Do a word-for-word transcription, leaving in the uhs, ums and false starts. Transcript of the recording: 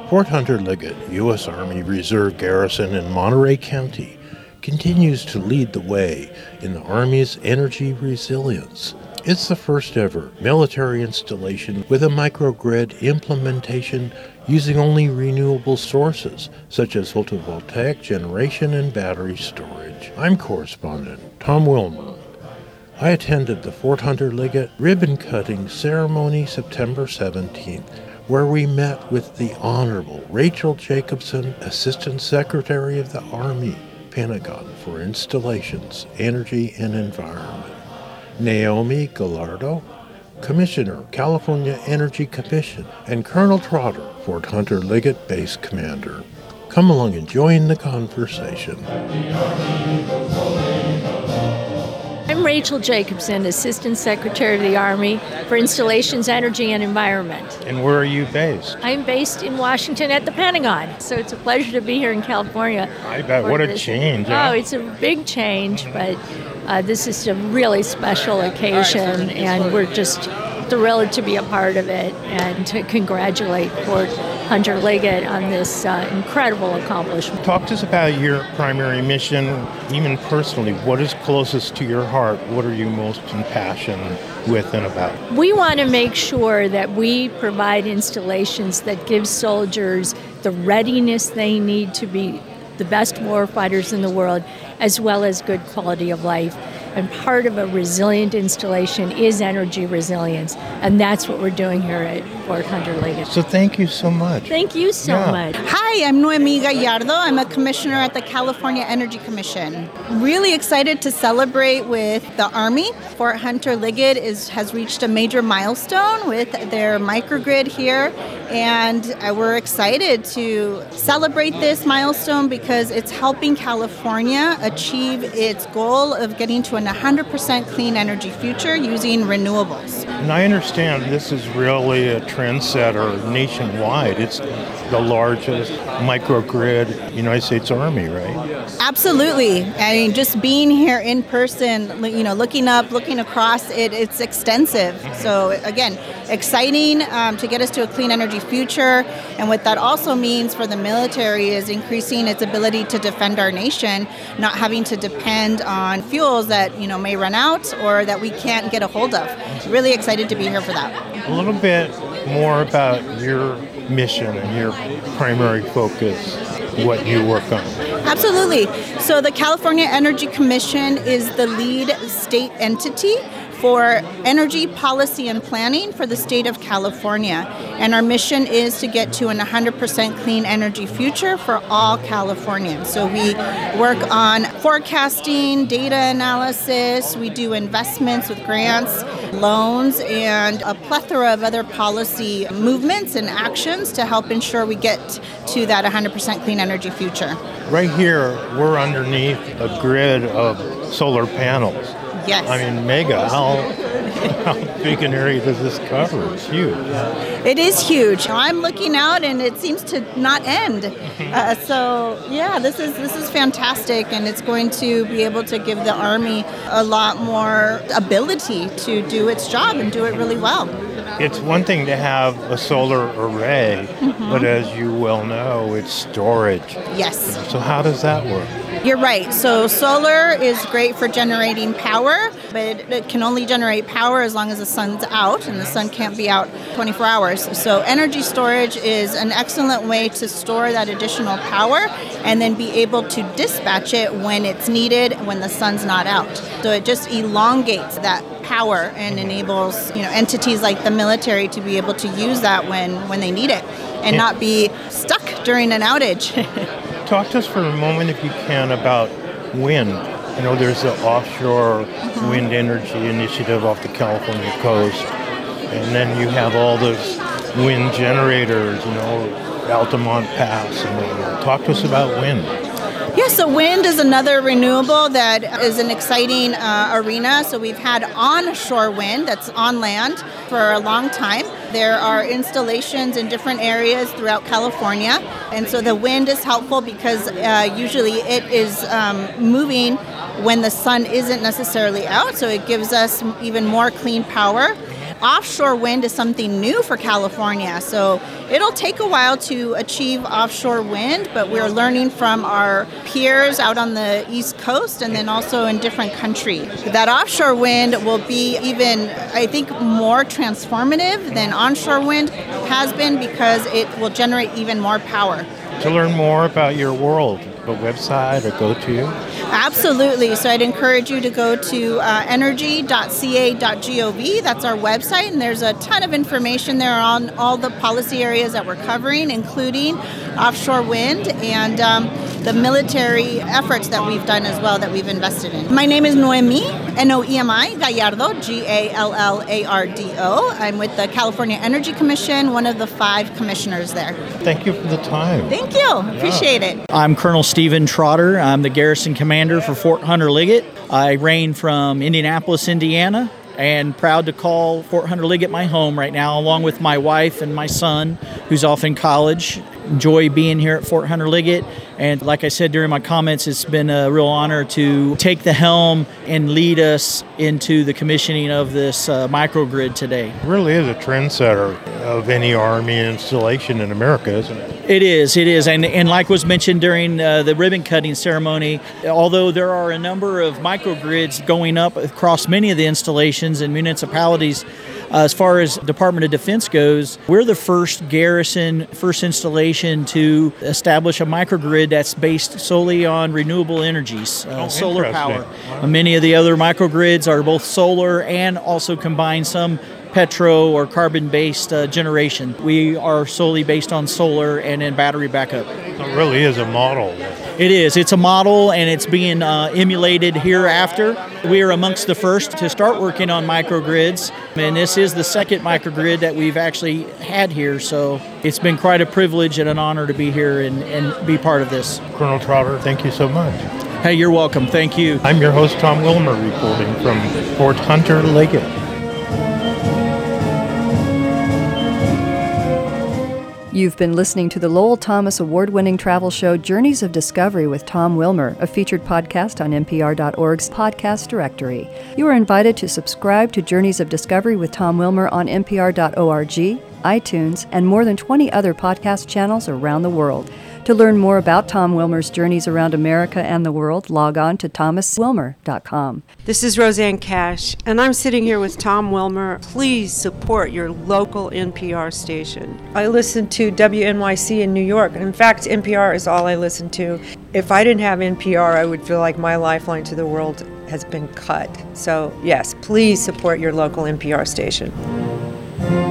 Fort Hunter Liggett, U S. Army Reserve Garrison in Monterey County, continues to lead the way in the Army's energy resilience. It's the first ever military installation with a microgrid implementation using only renewable sources, such as photovoltaic generation and battery storage. I'm correspondent Tom Wilmer. I attended the Fort Hunter Liggett ribbon-cutting ceremony September seventeenth, where we met with the Honorable Rachel Jacobson, Assistant Secretary of the Army, Pentagon for Installations, Energy and Environment, Naomi Gallardo, Commissioner, California Energy Commission, and Colonel Trotter, Fort Hunter Liggett Base Commander. Come along and join the conversation. I'm Rachel Jacobson, Assistant Secretary of the Army for Installations, Energy, and Environment. And where are you based? I'm based in Washington at the Pentagon, so it's a pleasure to be here in California. I bet. What a this. change. Huh? Oh, it's a big change, but uh, this is a really special occasion, and we're just thrilled to be a part of it and to congratulate Fort Hunter Liggett on this uh, incredible accomplishment. Talk to us about your primary mission, even personally. What is closest to your heart? What are you most impassioned with and about? We want to make sure that we provide installations that give soldiers the readiness they need to be the best warfighters in the world, as well as good quality of life. And part of a resilient installation is energy resilience, and that's what we're doing here at Fort Hunter Liggett. So thank you so much. Thank you so yeah. much. Hi, I'm Noemi Gallardo. I'm a commissioner at the California Energy Commission. Really excited to celebrate with the Army. Fort Hunter Liggett is, has reached a major milestone with their microgrid here, and we're excited to celebrate this milestone because it's helping California achieve its goal of getting to a one hundred percent clean energy future using renewables. And I understand this is really a trendsetter nationwide. It's the largest microgrid United States Army, right? Absolutely. I mean, just being here in person, you know, looking up, looking across, it, it's extensive. So again, exciting um, to get us to a clean energy future. And what that also means for the military is increasing its ability to defend our nation, not having to depend on fuels that, you know, may run out or that we can't get a hold of. Really excited to be here for that. A little bit more about your mission and your primary focus, what you work on. Absolutely. So the California Energy Commission is the lead state entity for energy policy and planning for the state of California. And our mission is to get to a one hundred percent clean energy future for all Californians. So we work on forecasting, data analysis, we do investments with grants, loans, and a plethora of other policy movements and actions to help ensure we get to that one hundred percent clean energy future. Right here, we're underneath a grid of solar panels. Yes. I mean, mega. How, how big an area does this cover? It's huge. It is huge. I'm looking out, and it seems to not end. Uh, so, yeah, this is this is fantastic, and it's going to be able to give the Army a lot more ability to do its job and do it really well. It's one thing to have a solar array, mm-hmm. but as you well know, it's storage. Yes. So how does that work? You're right. So solar is great for generating power, but it, it can only generate power as long as the sun's out, and the sun can't be out twenty-four hours. So energy storage is an excellent way to store that additional power and then be able to dispatch it when it's needed, when the sun's not out. So it just elongates that power and enables, you know, entities like the military to be able to use that when, when they need it and yeah. not be stuck during an outage. Talk to us for a moment, if you can, about wind. You know, there's the offshore mm-hmm. wind energy initiative off the California coast, and then you have all those wind generators, you know, Altamont Pass. And talk to us about wind. Yeah, so wind is another renewable that is an exciting uh, arena. So we've had onshore wind that's on land for a long time. There are installations in different areas throughout California. And so the wind is helpful because uh, usually it is um, moving when the sun isn't necessarily out. So it gives us even more clean power. offshore wind is something new for California. So it'll take a while to achieve offshore wind, but we're learning from our peers out on the East Coast and then also in different countries. That offshore wind will be even, I think, more transformative than onshore wind has been because it will generate even more power. To learn more about your world, a website or go to? Absolutely. So I'd encourage you to go to uh, energy dot c a dot gov. That's our website, and there's a ton of information there on all the policy areas that we're covering, including offshore wind and um, the military efforts that we've done as well that we've invested in. My name is Noemi, N O E M I, Gallardo, G A L L A R D O. I'm with the California Energy Commission, one of the five commissioners there. Thank you for the time. Thank you. Yeah. Appreciate it. I'm Colonel Stephen Trotter. I'm the garrison commander for Fort Hunter Liggett. I reign from Indianapolis, Indiana, and proud to call Fort Hunter Liggett my home right now, along with my wife and my son, who's off in college. Enjoy being here at Fort Hunter Liggett. And like I said during my comments, it's been a real honor to take the helm and lead us into the commissioning of this uh, microgrid today. It really is a trendsetter of any Army installation in America, isn't it? It is, it is. And, and like was mentioned during uh, the ribbon cutting ceremony, although there are a number of microgrids going up across many of the installations and municipalities, Uh, as far as Department of Defense goes, we're the first garrison, first installation to establish a microgrid that's based solely on renewable energies, uh, oh, solar power. Wow. Uh, many of the other microgrids are both solar and also combine some petro or carbon-based uh, generation. We are solely based on solar and then battery backup. It really is a model. It is. It's a model, and it's being uh, emulated hereafter. We are amongst the first to start working on microgrids, and this is the second microgrid that we've actually had here, so it's been quite a privilege and an honor to be here and, and be part of this. Colonel Trotter, thank you so much. Hey, you're welcome. Thank you. I'm your host, Tom Wilmer, reporting from Fort Hunter Liggett. You've been listening to the Lowell Thomas award-winning travel show Journeys of Discovery with Tom Wilmer, a featured podcast on N P R dot org's podcast directory. You are invited to subscribe to Journeys of Discovery with Tom Wilmer on N P R dot org, iTunes, and more than twenty other podcast channels around the world. To learn more about Tom Wilmer's journeys around America and the world, log on to thomas wilmer dot com. This is Roseanne Cash, and I'm sitting here with Tom Wilmer. Please support your local N P R station. I listen to W N Y C in New York. In fact, N P R is all I listen to. If I didn't have N P R, I would feel like my lifeline to the world has been cut. So, yes, please support your local N P R station.